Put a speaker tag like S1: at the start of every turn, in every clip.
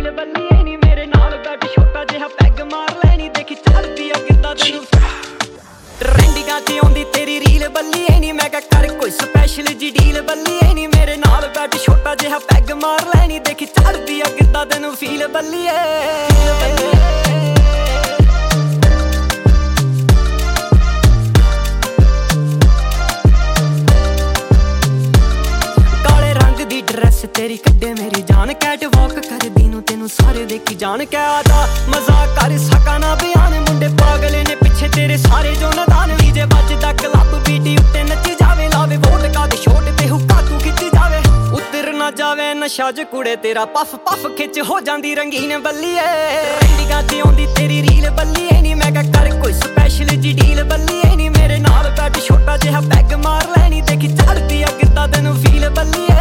S1: feel ਬੱਲੀਏ ਨੀ ਮੇਰੇ ਨਾਲ ਬੈਠ ਛੋਟਾ ਜਿਹਾ ਪੈਗ ਮਾਰ ਲੈਣੀ ਦੇਖੀ ਚੱਲਦੀ ਆ ਕਿੱਦਾਂ ਤੈਨੂੰ ਟ੍ਰੈਂਡਿੰਗਾਂ 'ਚ ਆਉਂਦੀ ਤੇਰੀ ਰੀਲ ਬੱਲੀਏ ਨੀ ਮੈਂ ਕਿਹਾ ਕਰ ਕੋਈ ਸਪੈਸ਼ਲ ਜੀ ਡੀਲ ਬੱਲੀਏ ਨੀ ਮੇਰੇ ਨਾਲ ਬੈਠ ਛੋਟਾ ਜਿਹਾ ਪੈਗ ਮਾਰ ਲੈਣੀ ਦੇਖੀ ਚੱਲਦੀ ਆ ਕਿੱਦਾਂ ਤੈਨੂੰ ਫੀਲ ਬੱਲੀਏ ਡਰੈਸ ਤੇਰੀ ਕੱਢੇ ਮੇਰੀ ਜਾਨ ਕੈਟ ਵਾਕ ਕਰਦੀ ਨੂੰ ਤੈਨੂੰ ਸਾਰੇ ਦੇਖੀ ਜਾਣ ਕਹਿਦਾ ਮਜ਼ਾਕ ਕਰ ਸਕਾ ਨਾ ਬਿਆਨ ਮੁੰਡੇ ਪਾਗਲ ਨੇ ਪਿੱਛੇ ਤੇਰੇ ਸਾਰੇ ਜੋ ਨਦਾਨ ਡੀਜੇ ਵੱਜਦਾ ਕਲੱਬ ਬੀਟੀ ਉੱਤੇ ਨੱਚੀ ਜਾਵੇ ਲਾਵੇ ਵੋਟਕਾ ਦੇ ਛੋਟ ਤੇ ਹੁੱਕਾ ਤੂੰ ਖਿੱਚੀ ਜਾਵੇ ਉਤਰ ਨਾ ਜਾਵੇ ਨਸ਼ਾ ਜ ਕੁੜੇ ਤੇਰਾ ਪਫ ਪਫ ਖਿੱਚ ਹੋ ਜਾਂਦੀ ਰੰਗੀਨ ਬੱਲੀਏ ਟ੍ਰੈਂਡਿੰਗਾਂ 'ਚ ਆਉਂਦੀ ਤੇਰੀ ਰੀਲ ਬੱਲੀਏ ਨੀ ਮੈਂ ਕਿਹਾ ਕਰ ਕੋਈ ਸਪੈਸ਼ਲ ਜੀ ਡੀਲ ਬੱਲੀਏ ਨੀ ਮੇਰੇ ਨਾਲ ਬੈਠ ਛੋਟਾ ਜਿਹਾ ਪੈਗ ਮਾਰ ਲੈਣੀ ਦੇਖੀ ਚੜਦੀ ਆ ਕਿੱਦਾਂ ਤੈਨੂੰ ਫੀਲ ਬੱਲੀਏ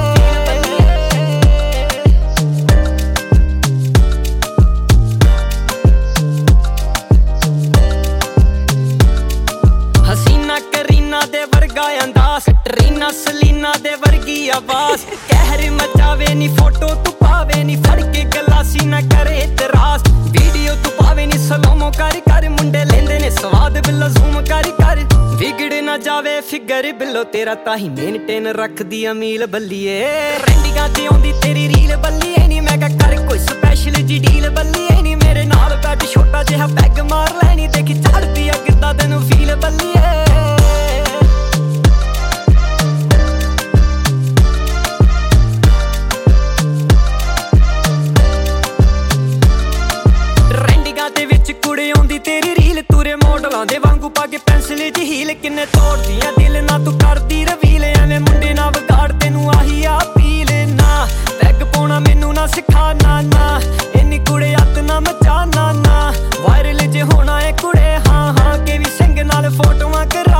S1: ਦੇ ਵਰਗਾ ਅੰਦਾਜ਼ ਟਰੀਨਾ ਸਲੀਨਾ ਦੇ ਵਰਗੀ ਆਵਾਜ਼ ਕਹਿਰ ਮਚਾਵੇ ਨੀ ਫੋਟੋ ਤੂੰ ਪਾਵੇ ਨੀ ਫੜ ਕੇ ਗਲਾਸੀ ਨਾ ਕਰੇ ਇਤਰਾਜ਼ ਵੀਡੀਓ ਤੂੰ ਪਾਵੇ ਨੀ ਸਲੋਮੋ ਕਰ ਕਰ ਮੁੰਡੇ ਲੈਂਦੇ ਨੇ ਸਵਾਦ ਬਿੱਲੋ ਜ਼ੂਮ ਕਰ ਕਰ ਵਿਗੜ ਨਾ ਜਾਵੇ ਫਿਗਰ ਬਿੱਲੋ ਤੇਰਾ ਤਾਂ ਹੀ ਮੇਨਟੇਨ ਰੱਖਦੀ ਆ ਮੀਲ ਬੱਲੀਏ ਟ੍ਰੈਂਡਿੰਗਾਂ 'ਚ ਆਉਂਦੀ ਤੇਰੀ ਰੀਲ ਬੱਲੀਏ ਨੀ ਮੈਂ ਕਿਹਾ ਕਰ ਕੋਈ ਸਪੈਸ਼ਲ ਜੀ ਡੀਲ ਬੱਲੀਏ ਨੀ ਮੇਰੇ ਨਾਲ ਬੈਠ ਛੋਟਾ ਜਿਹਾ ਪੈਗ ਮਾਰ ਲੈਣੀ ਦੇਖੀ ਚੜਦੀ ਆ ਕਿੱਦਾਂ ਤੈਨੂੰ ਫੀਲ ਬੱਲੀਏ ਤੇਰੀ ਰੀਲ ਤੂਰੇ ਮੋਡਲਾਂ ਦੇ ਵਾਂਗੂ ਪਾ ਕੇ ਪੈਨਸਿਲ ਚ ਹੀਲ ਕਿੰਨੇ ਤੋੜਦੀਆਂ ਦਿਲ ਨਾ ਤੂੰ ਕਰਦੀ ਰਵੀਲ ਐਵੇਂ ਮੁੰਡੇ ਨਾ ਵਿਗਾੜ ਤੈਨੂੰ ਆਹੀ ਆ ਪੀਲ ਨਾ ਪੈਗ ਪਾਉਣਾ ਮੈਨੂੰ ਨਾ ਸਿਖਾ ਨਾ ਨਾ ਇੰਨੀ ਕੁੜੇ ਅੱਤ ਨਾ ਮਚਾ ਨਾ ਨਾ ਵਾਇਰਲ ਜੇ ਹੋਣਾ ਏ ਕੁੜੇ ਹਾਂ ਹਾਂ ਕੇ ਵੀ ਸਿੰਘ ਨਾਲ ਫੋਟੋਆਂ ਕਰਾ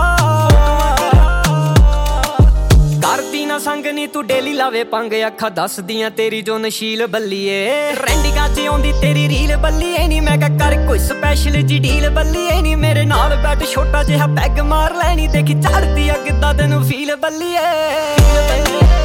S1: ਕਰਦੀ ਨਾ ਸੰਗ ਨੀ ਤੂੰ ਡੇਲੀ ਲਾਵੇ ਪੰਗ ਅੱਖਾਂ ਦੱਸਦੀਆਂ ਤੇਰੀ ਜੋ ਨਸ਼ੀਲ ਬੱਲੀਏ ਟ੍ਰੈਂਡਿੰਗਾਂ 'ਚ ਆਉਂਦੀ ਤੇਰੀ ਰੀਲ ਬੱਲੀਏ ਨੀ ਮੈਂ ਕਿਹਾ ਕਰ ਕੋਈ ਸਪੈਸ਼ਲ ਜੀ ਡੀਲ ਬੱਲੀਏ ਨੀ ਮੇਰੇ ਨਾਲ ਬੈਠ ਛੋਟਾ ਜਿਹਾ ਪੈਗ ਮਾਰ ਲੈਣੀ ਦੇਖੀ ਚੜਦੀ ਆ ਕਿੱਦਾਂ ਤੈਨੂੰ ਫੀਲ ਬੱਲੀਏ